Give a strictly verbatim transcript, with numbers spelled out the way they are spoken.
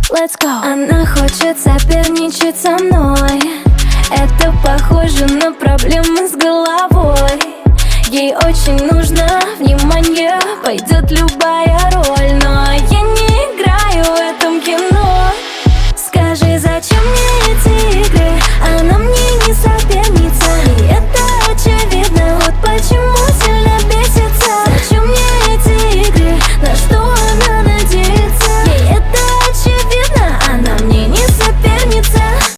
Let's go. Она хочет соперничать со мной. Это похоже на проблемы с головой. Ей очень нужно внимание, пойдет любая роль, но я не